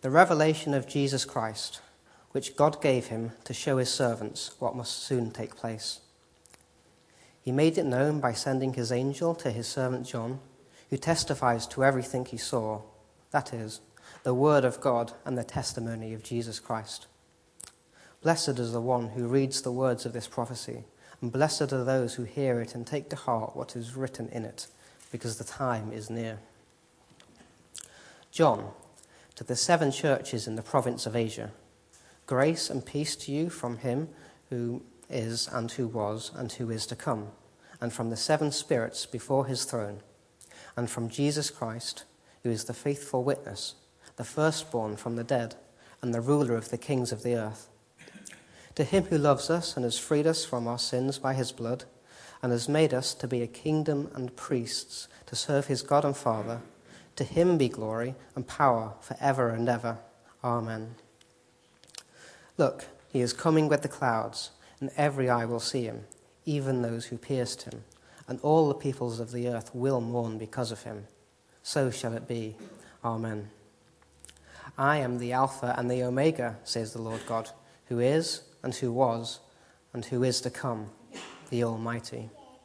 the revelation of Jesus Christ, which God gave him to show his servants what must soon take place. He made it known by sending his angel to his servant John, who testifies to everything he saw, that is, the word of God and the testimony of Jesus Christ. Blessed is the one who reads the words of this prophecy, and blessed are those who hear it and take to heart what is written in it, because the time is near. John, to the 7 churches in the province of Asia, grace and peace to you from him who is and who was and who is to come, and from the 7 spirits before his throne, and from Jesus Christ, who is the faithful witness, the firstborn from the dead, and the ruler of the kings of the earth. To him who loves us and has freed us from our sins by his blood, and has made us to be a kingdom and priests to serve his God and Father, to him be glory and power for ever and ever. Amen. Look, he is coming with the clouds, and every eye will see him, even those who pierced him, and all the peoples of the earth will mourn because of him. So shall it be. Amen. I am the Alpha and the Omega, says the Lord God, who is, and who was, and who is to come, the Almighty.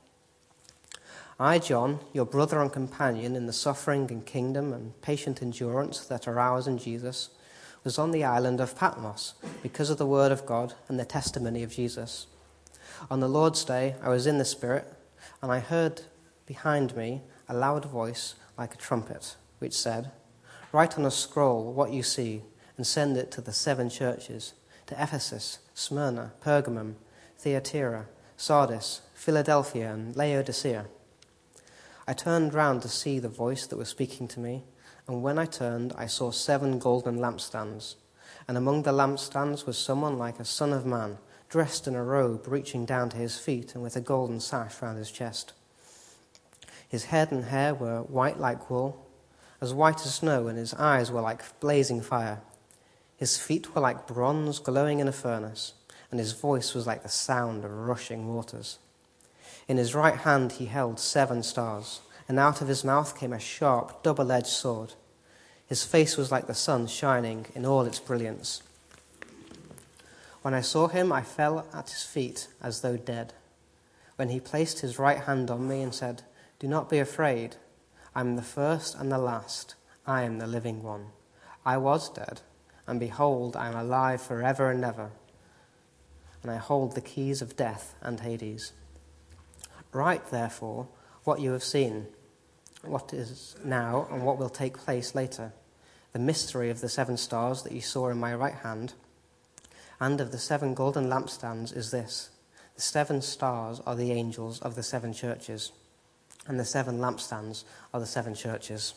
I, John, your brother and companion in the suffering and kingdom and patient endurance that are ours in Jesus, was on the island of Patmos because of the word of God and the testimony of Jesus. On the Lord's day, I was in the Spirit, and I heard behind me a loud voice like a trumpet, which said, "Write on a scroll what you see and send it to the 7 churches, to Ephesus, Smyrna, Pergamum, Thyatira, Sardis, Philadelphia, and Laodicea." I turned round to see the voice that was speaking to me, and when I turned, I saw 7 golden lampstands, and among the lampstands was someone like a son of man, dressed in a robe reaching down to his feet and with a golden sash round his chest. His head and hair were white like wool, as white as snow, and his eyes were like blazing fire. His feet were like bronze glowing in a furnace, and his voice was like the sound of rushing waters. In his right hand he held 7 stars, and out of his mouth came a sharp, double-edged sword. His face was like the sun shining in all its brilliance. When I saw him, I fell at his feet as though dead. When he placed his right hand on me and said, "Do not be afraid. I am the first and the last. I am the living one. I was dead, and behold, I am alive forever and ever. And I hold the keys of death and Hades. Write, therefore, what you have seen, what is now and what will take place later, the mystery of the 7 stars that you saw in my right hand, and of the 7 golden lampstands is this: the 7 stars are the angels of the 7 churches, and the 7 lampstands are the 7 churches.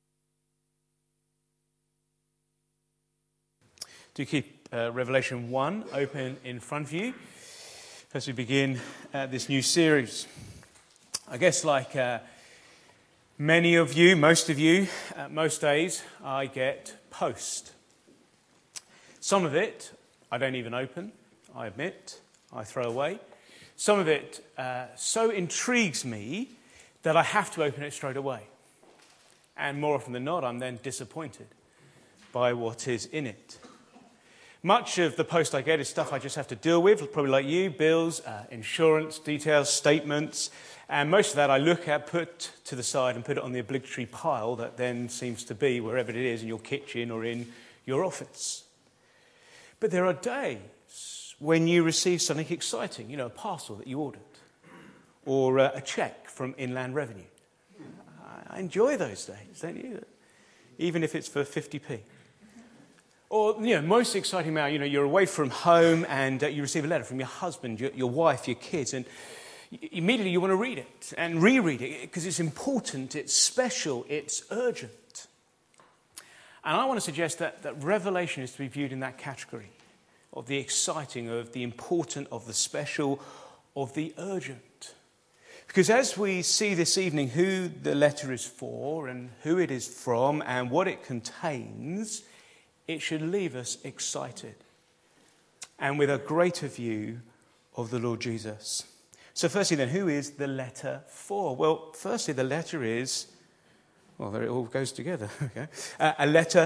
Do keep Revelation 1 open in front of you as we begin this new series. I guess like many of you, most of you, most days, I get post. Some of it I don't even open, I admit, I throw away. Some of it so intrigues me that I have to open it straight away. And more often than not, I'm then disappointed by what is in it. Much of the post I get is stuff I just have to deal with, probably like you, bills, insurance, details, statements. And most of that I look at, put to the side and put it on the obligatory pile that then seems to be wherever it is, in your kitchen or in your office. But there are days when you receive something exciting, a parcel that you ordered, or a cheque from Inland Revenue. I enjoy those days, don't you? Even if it's for 50p. Or, most exciting now, you're away from home and you receive a letter from your husband, your wife, your kids, and immediately you want to read it and reread it because it's important, it's special, it's urgent. And I want to suggest that Revelation is to be viewed in that category of the exciting, of the important, of the special, of the urgent. Because as we see this evening who the letter is for and who it is from and what it contains, it should leave us excited and with a greater view of the Lord Jesus. So firstly then, who is the letter for? Well, firstly, the letter is, there it all goes together. Okay. A letter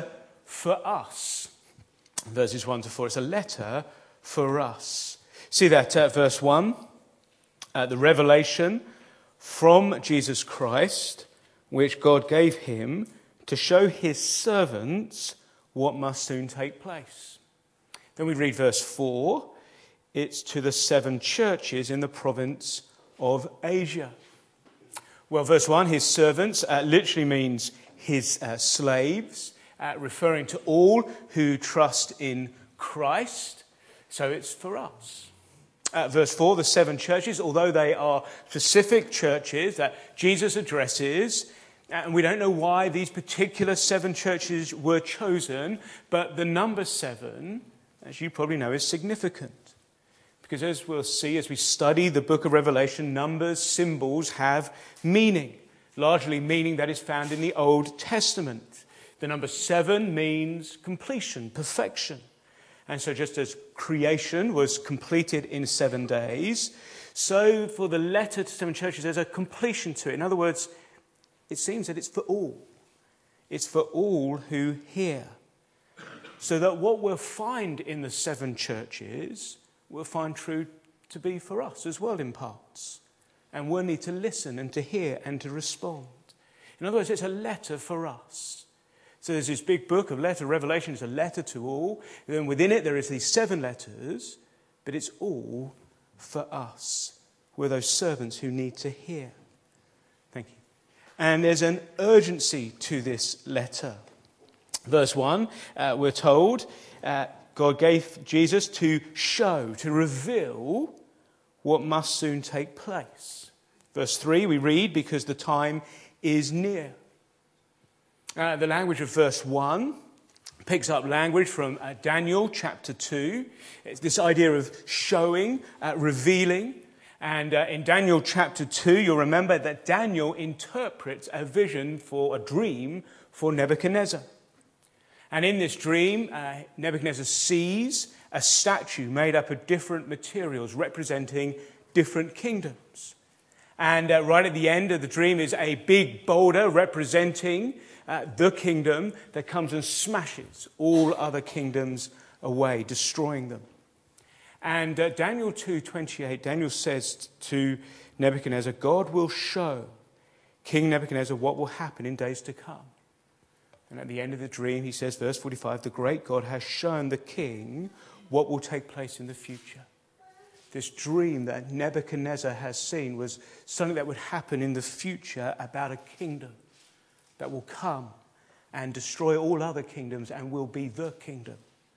for us. Verses 1 to 4, it's a letter for us. See that verse 1, the revelation from Jesus Christ, which God gave him to show his servants what must soon take place. Then we read verse 4, it's to the 7 churches in the province of Asia. Well, verse 1, his servants, literally means his slaves, referring to all who trust in Christ. So it's for us. Verse 4, the 7 churches, although they are specific churches that Jesus addresses, and we don't know why these particular 7 churches were chosen, but the number 7, as you probably know, is significant. Because as we'll see, as we study the book of Revelation, numbers, symbols have meaning, largely meaning that is found in the Old Testament. The number 7 means completion, perfection. And so just as creation was completed in 7 days, so for the letter to 7 churches, there's a completion to it. In other words, it seems that it's for all. It's for all who hear. So that what we'll find in the 7 churches, we'll find true to be for us as well in parts. And we'll need to listen and to hear and to respond. In other words, it's a letter for us. So there's this big book of Revelation, it's a letter to all. And then within it there is these 7 letters, but it's all for us. We're those servants who need to hear. Thank you. And there's an urgency to this letter. Verse 1, we're told, God gave Jesus to show, to reveal what must soon take place. Verse 3, we read, because the time is near. The language of verse 1 picks up language from Daniel chapter 2. It's this idea of showing, revealing. And in Daniel chapter 2, you'll remember that Daniel interprets a vision for a dream for Nebuchadnezzar. And in this dream, Nebuchadnezzar sees a statue made up of different materials representing different kingdoms. And right at the end of the dream is a big boulder representing the kingdom that comes and smashes all other kingdoms away, destroying them. And Daniel 2:28, Daniel says to Nebuchadnezzar, God will show King Nebuchadnezzar what will happen in days to come. And at the end of the dream, he says, verse 45, the great God has shown the king what will take place in the future. This dream that Nebuchadnezzar has seen was something that would happen in the future about a kingdom that will come and destroy all other kingdoms and will be the kingdom.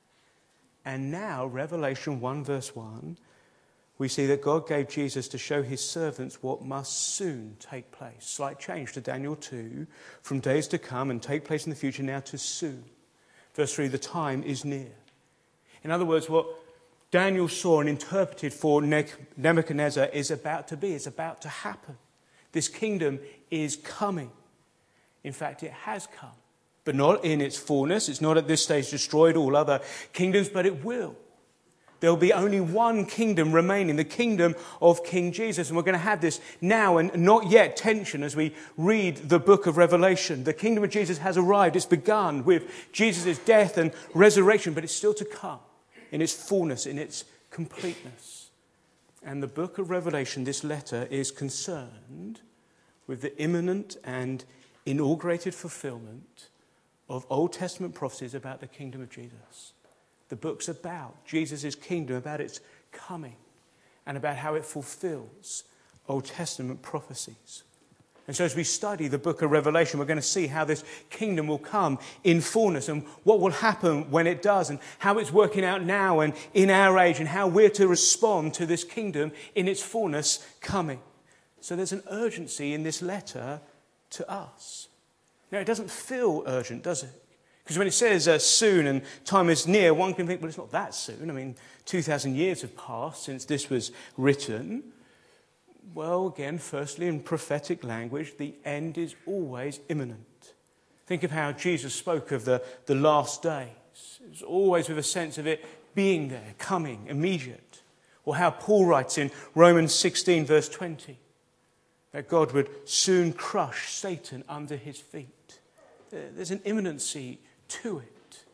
And now, Revelation 1 verse 1, we see that God gave Jesus to show his servants what must soon take place. Slight change to Daniel 2, from days to come and take place in the future, now to soon. Verse 3, the time is near. In other words, what Daniel saw and interpreted for Nebuchadnezzar is about to be, it's about to happen. This kingdom is coming. In fact, it has come, but not in its fullness. It's not at this stage destroyed all other kingdoms, but it will. There'll be only one kingdom remaining, the kingdom of King Jesus. And we're going to have this now and not yet tension as we read the book of Revelation. The kingdom of Jesus has arrived. It's begun with Jesus' death and resurrection, but it's still to come in its fullness, in its completeness. And the book of Revelation, this letter, is concerned with the imminent and inaugurated fulfillment of Old Testament prophecies about the kingdom of Jesus. The book's about Jesus' kingdom, about its coming, and about how it fulfills Old Testament prophecies. And so as we study the book of Revelation, we're going to see how this kingdom will come in fullness and what will happen when it does and how it's working out now and in our age and how we're to respond to this kingdom in its fullness coming. So there's an urgency in this letter to us. Now, it doesn't feel urgent, does it? Because when it says soon and time is near, one can think, well, it's not that soon. I mean, 2,000 years have passed since this was written. Well, again, firstly, in prophetic language, the end is always imminent. Think of how Jesus spoke of the last days. It's always with a sense of it being there, coming, immediate. Or how Paul writes in Romans 16, verse 20, that God would soon crush Satan under his feet. There's an imminency to it.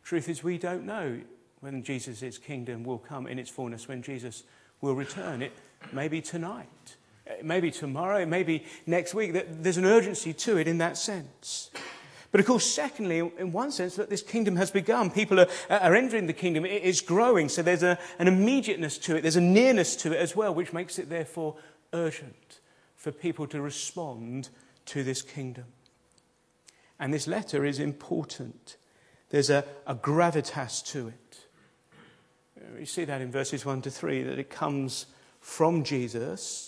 Truth is, we don't know when Jesus' kingdom will come in its fullness, when Jesus will return. It may be tonight, it may be tomorrow, it may be next week. There's an urgency to it in that sense. But of course, secondly, in one sense, that this kingdom has begun. People are entering the kingdom. It is growing, so there's an immediateness to it. There's a nearness to it as well, which makes it therefore urgent for people to respond to this kingdom. And this letter is important. There's a gravitas to it. You see that in verses 1 to 3, that it comes from Jesus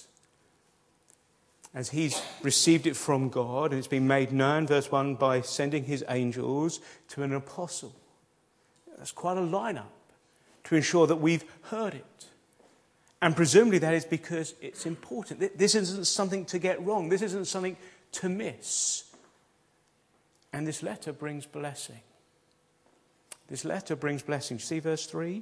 as he's received it from God, and it's been made known, verse 1, by sending his angels to an apostle. That's quite a lineup to ensure that we've heard it. And presumably that is because it's important. This isn't something to get wrong. This isn't something to miss. And this letter brings blessing. This letter brings blessing. See verse 3?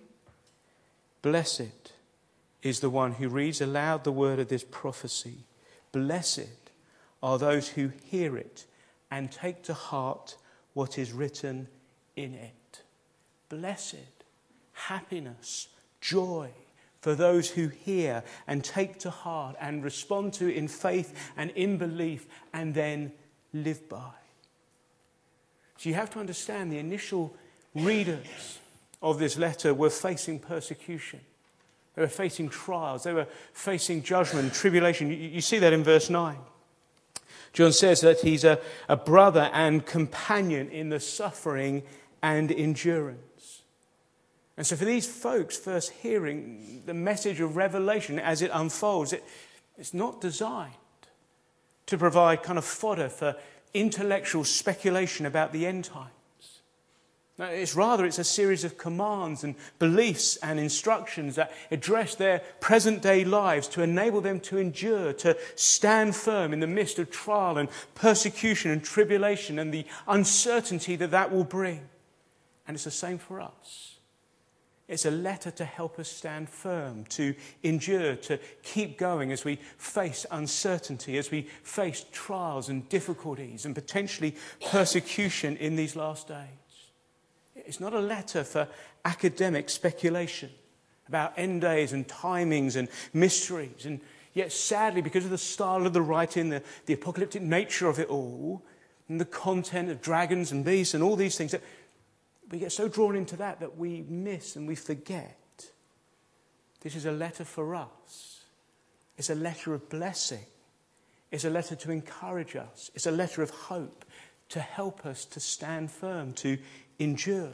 Blessed is the one who reads aloud the word of this prophecy. Blessed are those who hear it and take to heart what is written in it. Blessed, happiness, joy for those who hear and take to heart and respond to in faith and in belief and then live by. So you have to understand the initial readers of this letter were facing persecution. They were facing trials. They were facing judgment, tribulation. You see that in verse 9. John says that he's a brother and companion in the suffering and endurance. And so for these folks first hearing the message of Revelation as it unfolds, it's not designed to provide kind of fodder for intellectual speculation about the end times. No, it's a series of commands and beliefs and instructions that address their present-day lives to enable them to endure, to stand firm in the midst of trial and persecution and tribulation and the uncertainty that will bring. And it's the same for us. It's a letter to help us stand firm, to endure, to keep going as we face uncertainty, as we face trials and difficulties and potentially persecution in these last days. It's not a letter for academic speculation about end days and timings and mysteries. And yet, sadly, because of the style of the writing, the apocalyptic nature of it all, and the content of dragons and beasts and all these things, that we get so drawn into that we miss and we forget. This is a letter for us. It's a letter of blessing. It's a letter to encourage us. It's a letter of hope to help us to stand firm, to endure.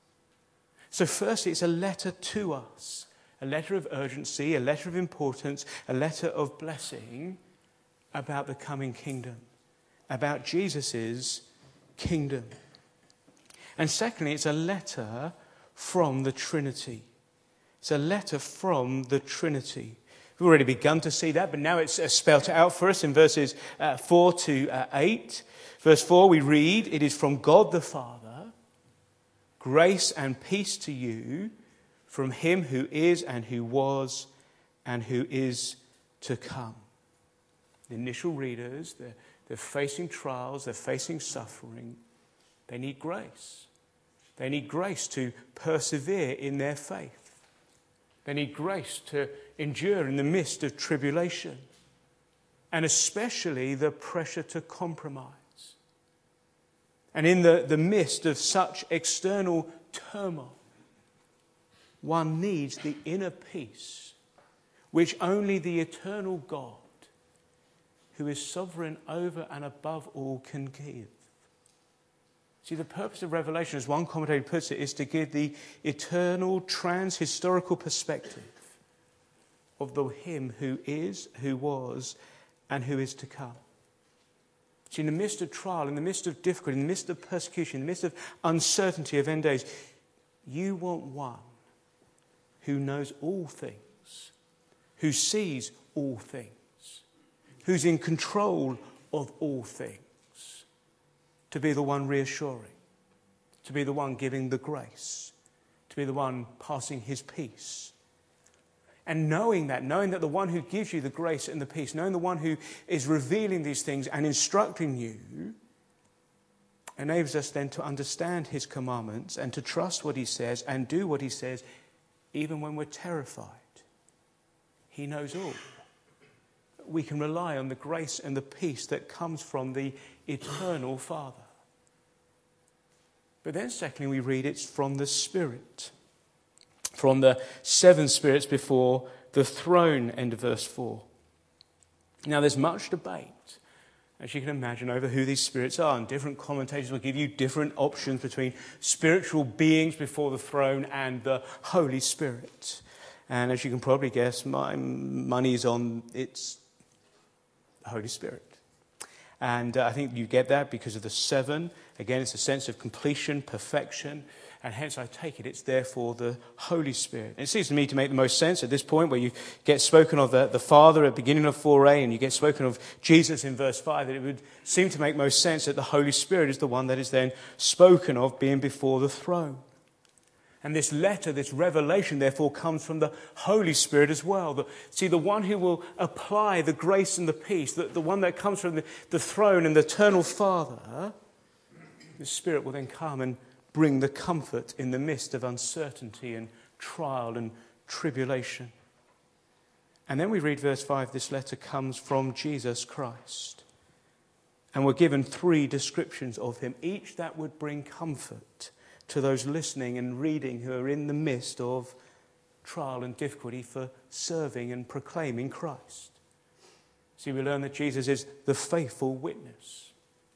So firstly, it's a letter to us, a letter of urgency, a letter of importance, a letter of blessing about the coming kingdom, about Jesus' kingdom. And secondly, it's a letter from the Trinity. It's a letter from the Trinity. We've already begun to see that, but now it's spelled out for us in verses 4 to 8. Verse 4, we read, "It is from God the Father, grace and peace to you from him who is and who was and who is to come." The initial readers, they're facing trials, they're facing suffering. They need grace. They need grace to persevere in their faith. They need grace to endure in the midst of tribulation, and especially the pressure to compromise. And in the midst of such external turmoil, one needs the inner peace which only the eternal God, who is sovereign over and above all, can give. See, the purpose of Revelation, as one commentator puts it, is to give the eternal, trans-historical perspective of him who is, who was, and who is to come. See, in the midst of trial, in the midst of difficulty, in the midst of persecution, in the midst of uncertainty of end days, you want one who knows all things, who sees all things, who's in control of all things, to be the one reassuring, to be the one giving the grace, to be the one passing his peace. And knowing that the one who gives you the grace and the peace, knowing the one who is revealing these things and instructing you, enables us then to understand his commandments and to trust what he says and do what he says, even when we're terrified. He knows all. We can rely on the grace and the peace that comes from the eternal Father. But then secondly, we read it's from the Spirit. From the 7 spirits before the throne, end of verse 4. Now there's much debate, as you can imagine, over who these spirits are. And different commentators will give you different options between spiritual beings before the throne and the Holy Spirit. And as you can probably guess, my money's on it's the Holy Spirit. And I think you get that because of the 7. Again, it's a sense of completion, perfection. And hence I take it's therefore the Holy Spirit. And it seems to me to make the most sense at this point where you get spoken of the Father at the beginning of 4a and you get spoken of Jesus in verse 5, that it would seem to make most sense that the Holy Spirit is the one that is then spoken of being before the throne. And this letter, this revelation, therefore, comes from the Holy Spirit as well. The one who will apply the grace and the peace, the one that comes from the throne and the eternal Father, the Spirit will then come and bring the comfort in the midst of uncertainty and trial and tribulation. And then we read verse 5, this letter comes from Jesus Christ. And we're given 3 descriptions of him, each that would bring comfort to those listening and reading who are in the midst of trial and difficulty for serving and proclaiming Christ. See, we learn that Jesus is the faithful witness.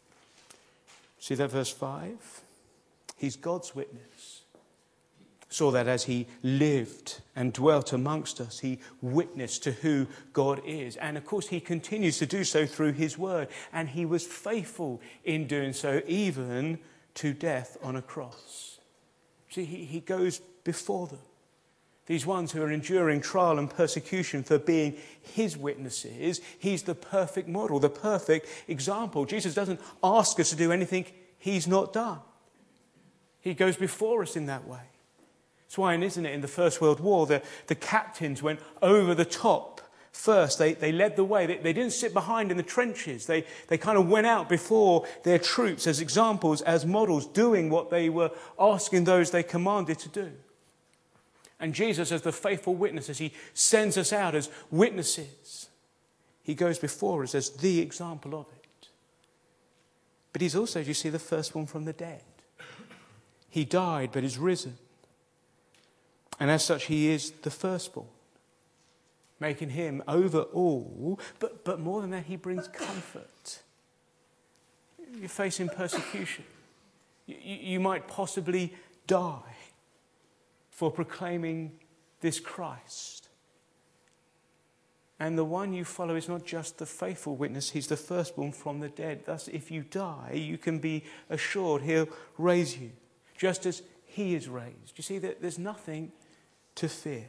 See that verse 5? He's God's witness. Saw that as he lived and dwelt amongst us, he witnessed to who God is. And of course, he continues to do so through his word. And he was faithful in doing so, even to death on a cross. See, he goes before them. These ones who are enduring trial and persecution for being his witnesses, he's the perfect model, the perfect example. Jesus doesn't ask us to do anything he's not done. He goes before us in that way. That's why, isn't it, in the First World War, the captains went over the top first. They led the way. They didn't sit behind in the trenches. They kind of went out before their troops as examples, as models, doing what they were asking those they commanded to do. And Jesus, as the faithful witness, as he sends us out as witnesses, he goes before us as the example of it. But he's also, you see, the first one from the dead. He died, but is risen. And as such, he is the firstborn, making him over all. But more than that, he brings comfort. You're facing persecution. You might possibly die for proclaiming this Christ. And the one you follow is not just the faithful witness, he's the firstborn from the dead. Thus, if you die, you can be assured he'll raise you, just as he is raised. You see, that there's nothing to fear.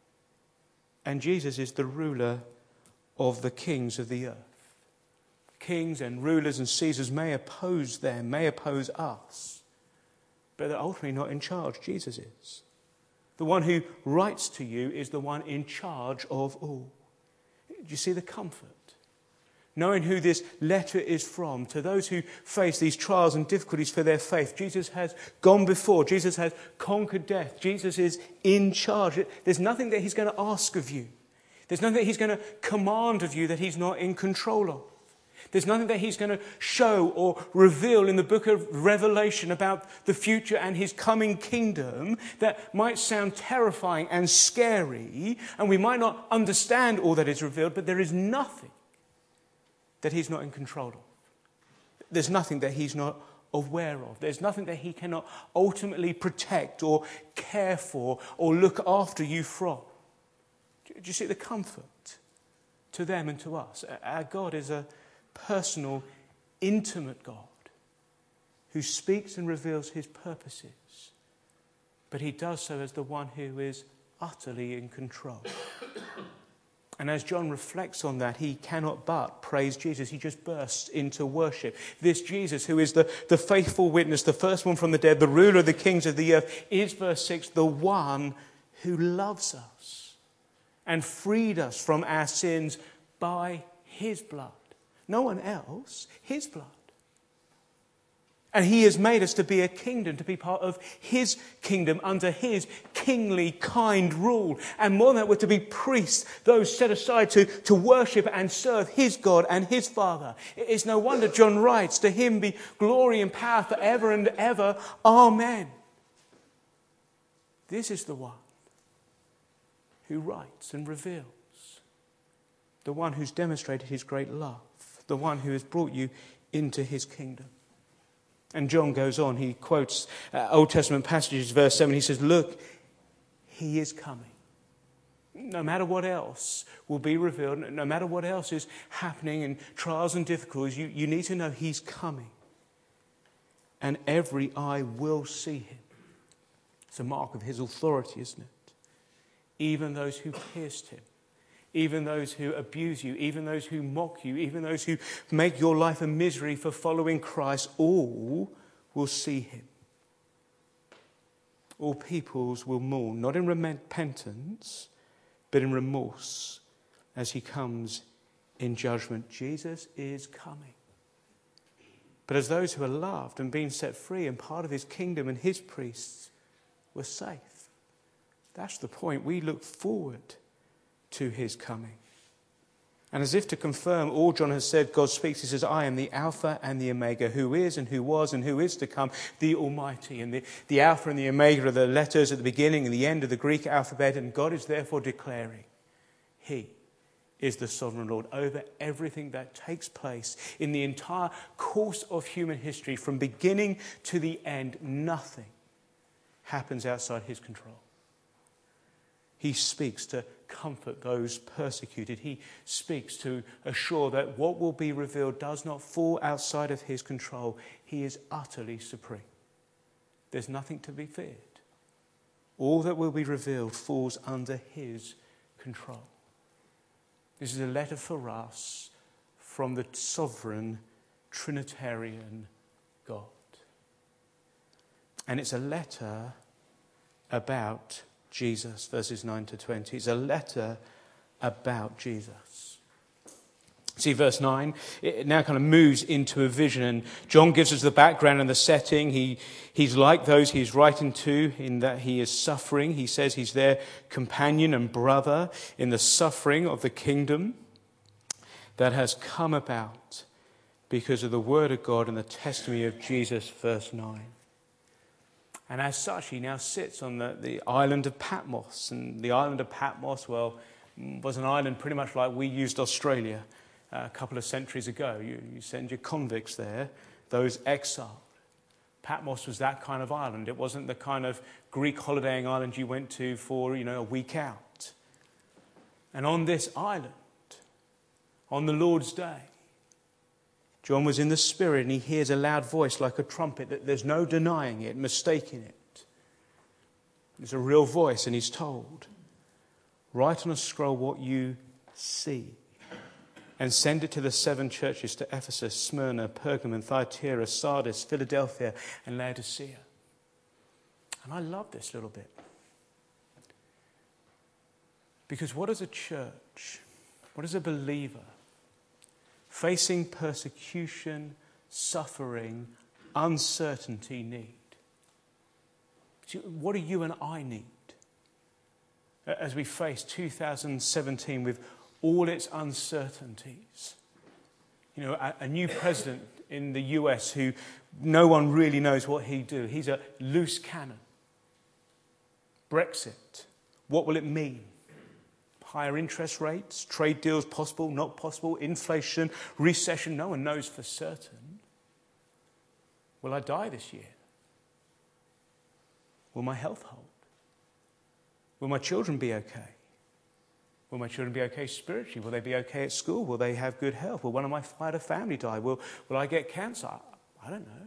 And Jesus is the ruler of the kings of the earth. Kings and rulers and Caesars may oppose them, may oppose us, but they're ultimately not in charge. Jesus is. The one who writes to you is the one in charge of all. Do you see the comfort? Knowing who this letter is from, to those who face these trials and difficulties for their faith, Jesus has gone before. Jesus has conquered death. Jesus is in charge. There's nothing that he's going to ask of you. There's nothing that he's going to command of you that he's not in control of. There's nothing that he's going to show or reveal in the book of Revelation about the future and his coming kingdom that might sound terrifying and scary, and we might not understand all that is revealed, but there is nothing that he's not in control of. There's nothing that he's not aware of. There's nothing that he cannot ultimately protect or care for or look after you from. Do you see the comfort to them and to us? Our God is a personal, intimate God who speaks and reveals his purposes, but he does so as the one who is utterly in control. And as John reflects on that, he cannot but praise Jesus. He just bursts into worship. This Jesus, who is the faithful witness, the first one from the dead, the ruler of the kings of the earth, is, verse 6, the one who loves us and freed us from our sins by his blood. No one else, his blood. And he has made us to be a kingdom, to be part of his kingdom under his kingly, kind rule. And more than that, we're to be priests, those set aside to worship and serve his God and his Father. It is no wonder John writes, to him be glory and power forever and ever. Amen. This is the one who writes and reveals, the one who's demonstrated his great love, the one who has brought you into his kingdom. And John goes on, he quotes Old Testament passages, verse 7, he says, look, he is coming. No matter what else will be revealed, no matter what else is happening in trials and difficulties, you need to know he's coming. And every eye will see him. It's a mark of his authority, isn't it? Even those who pierced him, even those who abuse you, even those who mock you, even those who make your life a misery for following Christ, all will see him. All peoples will mourn, not in repentance, but in remorse as he comes in judgment. Jesus is coming. But as those who are loved and being set free and part of his kingdom and his priests, we're safe. That's the point. We look forward to his coming. And as if to confirm all John has said, God speaks. He says, I am the Alpha and the Omega, who is and who was and who is to come, the Almighty. And the Alpha and the Omega are the letters at the beginning and the end of the Greek alphabet. And God is therefore declaring he is the sovereign Lord over everything that takes place in the entire course of human history. From beginning to the end, nothing happens outside his control. He speaks to comfort those persecuted. He speaks to assure that what will be revealed does not fall outside of his control. He is utterly supreme. There's nothing to be feared. All that will be revealed falls under his control. This is a letter for us from the sovereign Trinitarian God. And it's a letter about Jesus, verses 9 to 20. It's a letter about Jesus. See, verse 9, it now kind of moves into a vision. And John gives us the background and the setting. He's like those he's writing to in that he is suffering. He says he's their companion and brother in the suffering of the kingdom that has come about because of the word of God and the testimony of Jesus, verse 9. And as such, he now sits on the island of Patmos. And the island of Patmos, well, was an island pretty much like we used Australia a couple of centuries ago. You send your convicts there, those exiled. Patmos was that kind of island. It wasn't the kind of Greek holidaying island you went to for, a week out. And on this island, on the Lord's day, John was in the Spirit and he hears a loud voice like a trumpet. There's no denying it, mistaking it. It's a real voice and he's told, write on a scroll what you see and send it to the 7 churches, to Ephesus, Smyrna, Pergamum, Thyatira, Sardis, Philadelphia and Laodicea. And I love this little bit. Because what does a church, what does a believer facing persecution, suffering, uncertainty need? What do you and I need as we face 2017 with all its uncertainties? A new president in the US who no one really knows what he'd do. He's a loose cannon. Brexit, what will it mean? Higher interest rates, trade deals possible, not possible, inflation, recession, no one knows for certain. Will I die this year? Will my health hold? Will my children be okay? Will my children be okay spiritually? Will they be okay at school? Will they have good health? Will one of my wider family die? Will I get cancer? I don't know.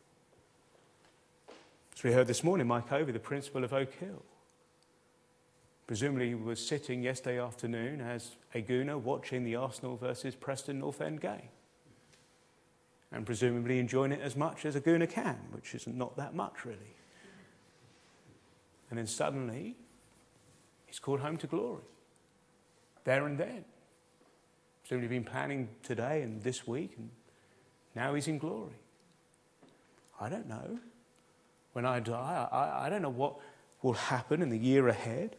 As we heard this morning, Mike Ovey, the principal of Oak Hill, presumably was sitting yesterday afternoon as a Gooner watching the Arsenal versus Preston North End game. And presumably enjoying it as much as a Gooner can, which is not that much really. And then suddenly, he's called home to glory. There and then. Presumably been planning today and this week, and now he's in glory. I don't know. When I die, I don't know what will happen in the year ahead.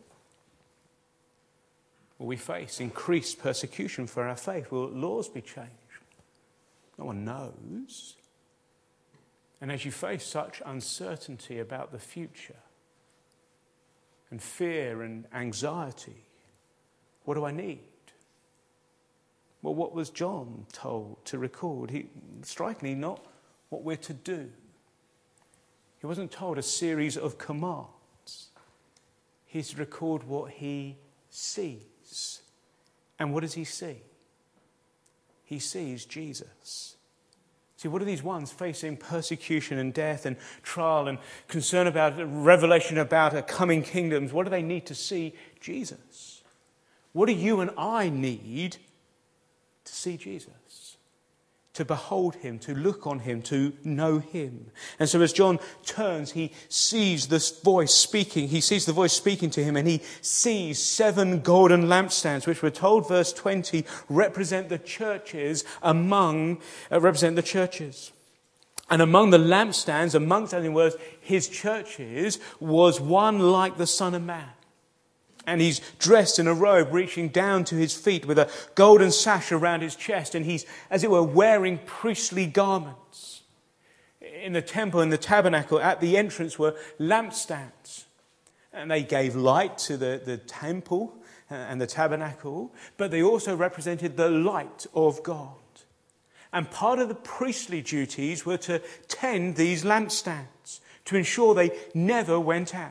Will we face increased persecution for our faith? Will laws be changed? No one knows. And as you face such uncertainty about the future, and fear and anxiety, what do I need? Well, what was John told to record? Strikingly, not what we're to do. He wasn't told a series of commands. He's to record what he sees. And what does he see? He sees Jesus. See, what are these ones facing persecution and death and trial and concern about revelation about a coming kingdoms? What do they need to see? Jesus. What do you and I need to see Jesus? To behold him, to look on him, to know him. And so as John turns, he sees this voice speaking. He sees the voice speaking to him, and he sees 7 golden lampstands, which we're told, verse 20, represent the churches. And among the lampstands, amongst other words, his churches, was one like the Son of Man. And he's dressed in a robe reaching down to his feet with a golden sash around his chest. And he's, as it were, wearing priestly garments. In the temple, in the tabernacle, at the entrance were lampstands. And they gave light to the temple and the tabernacle. But they also represented the light of God. And part of the priestly duties were to tend these lampstands, to ensure they never went out.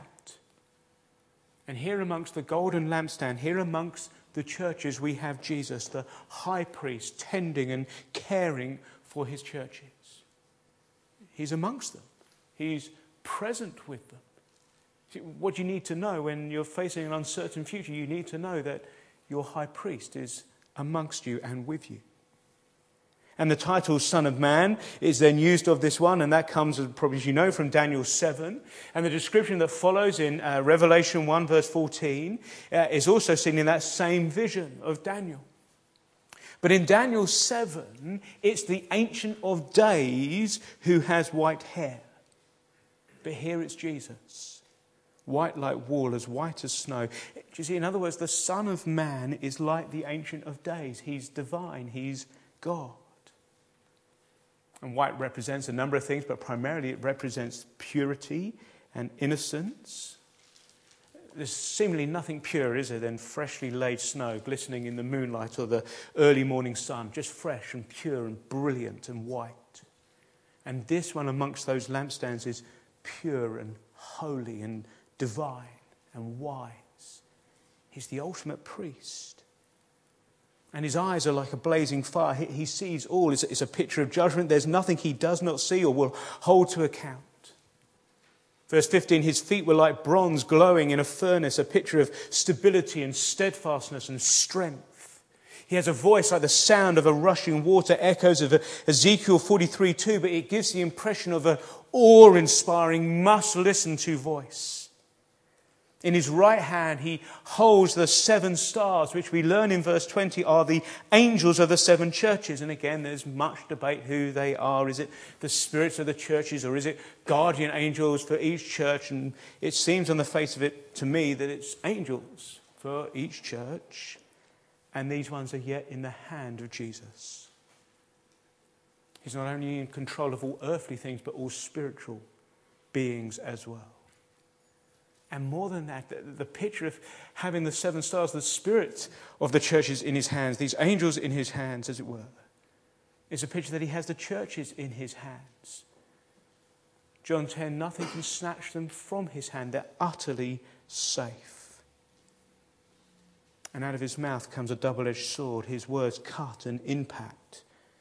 And here amongst the golden lampstand, here amongst the churches, we have Jesus, the high priest, tending and caring for his churches. He's amongst them. He's present with them. See, what you need to know when you're facing an uncertain future, you need to know that your high priest is amongst you and with you. And the title Son of Man is then used of this one, and that comes, probably as you know, from Daniel 7. And the description that follows in Revelation 1 verse 14 is also seen in that same vision of Daniel. But in Daniel 7, it's the Ancient of Days who has white hair. But here it's Jesus, white like wool, as white as snow. Do you see, in other words, the Son of Man is like the Ancient of Days. He's divine, he's God. And white represents a number of things, but primarily it represents purity and innocence. There's seemingly nothing purer, is there, than freshly laid snow glistening in the moonlight or the early morning sun, just fresh and pure and brilliant and white. And this one amongst those lampstands is pure and holy and divine and wise. He's the ultimate priest. And his eyes are like a blazing fire. He sees all. It's a picture of judgment. There's nothing he does not see or will hold to account. Verse 15, his feet were like bronze glowing in a furnace, a picture of stability and steadfastness and strength. He has a voice like the sound of a rushing water, echoes of Ezekiel 43:2, but it gives the impression of an awe-inspiring, must-listen-to voice. In his right hand, he holds the 7 stars, which we learn in verse 20 are the angels of the 7 churches. And again, there's much debate who they are. Is it the spirits of the churches, or is it guardian angels for each church? And it seems on the face of it to me that it's angels for each church. And these ones are yet in the hand of Jesus. He's not only in control of all earthly things, but all spiritual beings as well. And more than that, the picture of having the 7 stars, the spirit of the churches in his hands, these angels in his hands, as it were, is a picture that he has the churches in his hands. John 10, nothing can snatch them from his hand. They're utterly safe. And out of his mouth comes a double-edged sword. His words cut and impact.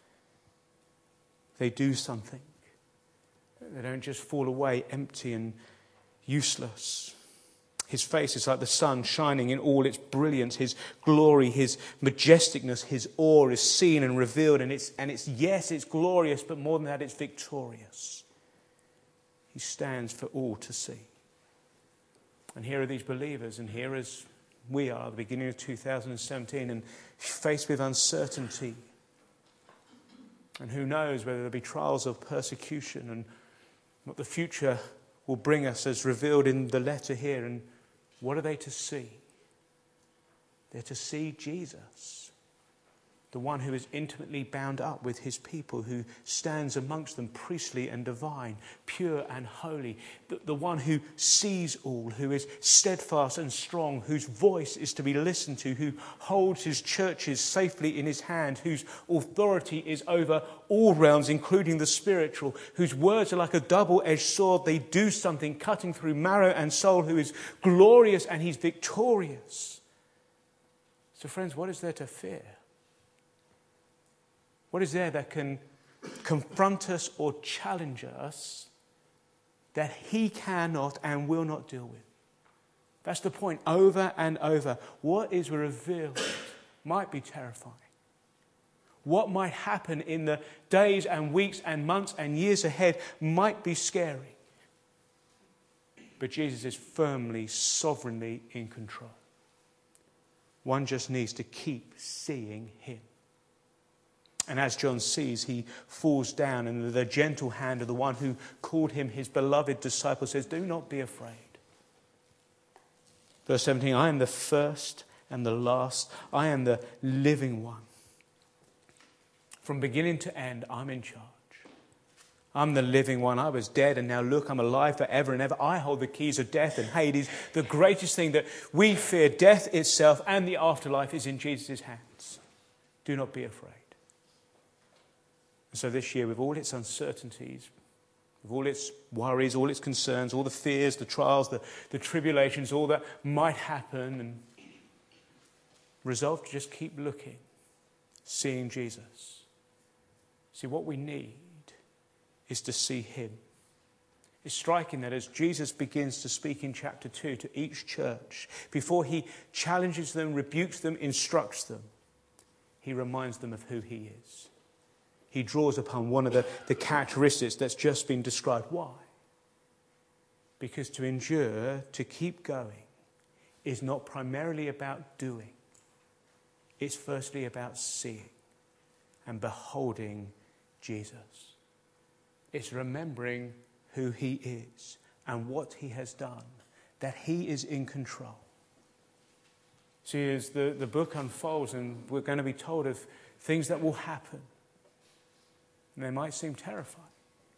They do something. They don't just fall away empty and useless. His face is like the sun shining in all its brilliance, his glory, his majesticness, his awe is seen and revealed, and it's yes, it's glorious, but more than that, it's victorious. He stands for all to see. And here are these believers, and here as we are at the beginning of 2017, and faced with uncertainty. And who knows whether there'll be trials of persecution and what the future will bring us as revealed in the letter here. And what are they to see? They're to see Jesus, the one who is intimately bound up with his people, who stands amongst them priestly and divine, pure and holy, the one who sees all, who is steadfast and strong, whose voice is to be listened to, who holds his churches safely in his hand, whose authority is over all realms, including the spiritual, whose words are like a double-edged sword. They do something, cutting through marrow and soul, who is glorious and he's victorious. So friends, what is there to fear? What is there that can confront us or challenge us that he cannot and will not deal with? That's the point over and over. What is revealed might be terrifying. What might happen in the days and weeks and months and years ahead might be scary. But Jesus is firmly, sovereignly in control. One just needs to keep seeing him. And as John sees, he falls down, and the gentle hand of the one who called him his beloved disciple says, "Do not be afraid." Verse 17, "I am the first and the last. I am the living one. From beginning to end, I'm in charge. I'm the living one. I was dead, and now look, I'm alive forever and ever. I hold the keys of death and Hades. The greatest thing that we fear, death itself and the afterlife, is in Jesus' hands. Do not be afraid." So this year, with all its uncertainties, with all its worries, all its concerns, all the fears, the trials, the tribulations, all that might happen, and resolve to just keep looking, seeing Jesus. See, what we need is to see him. It's striking that as Jesus begins to speak in chapter 2 to each church, before he challenges them, rebukes them, instructs them, he reminds them of who he is. He draws upon one of the characteristics that's just been described. Why? Because to endure, to keep going, is not primarily about doing. It's firstly about seeing and beholding Jesus. It's remembering who he is and what he has done, that he is in control. See, as the book unfolds, and we're going to be told of things that will happen, and they might seem terrifying.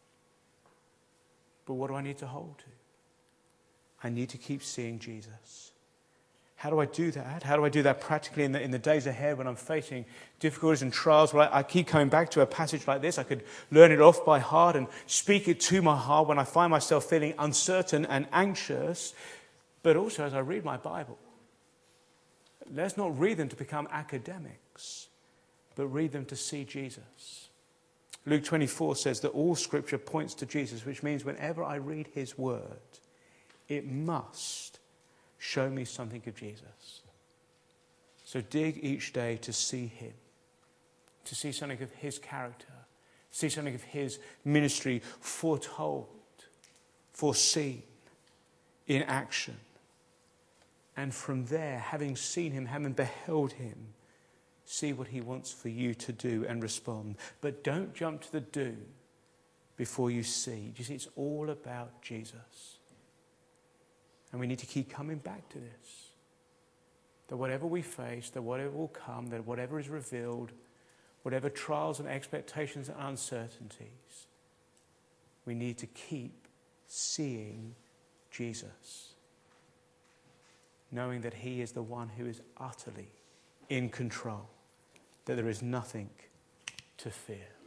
But what do I need to hold to? I need to keep seeing Jesus. How do I do that? How do I do that practically in the days ahead when I'm facing difficulties and trials? Well, I keep coming back to a passage like this. I could learn it off by heart and speak it to my heart when I find myself feeling uncertain and anxious. But also as I read my Bible, let's not read them to become academics, but read them to see Jesus. Luke 24 says that all Scripture points to Jesus, which means whenever I read his word, it must show me something of Jesus. So dig each day to see him, to see something of his character, see something of his ministry foretold, foreseen, in action. And from there, having seen him, having beheld him, see what he wants for you to do and respond. But don't jump to the do before you see. You see, it's all about Jesus. And we need to keep coming back to this. That whatever we face, that whatever will come, that whatever is revealed, whatever trials and expectations and uncertainties, we need to keep seeing Jesus. Knowing that he is the one who is utterly in control. That there is nothing to fear.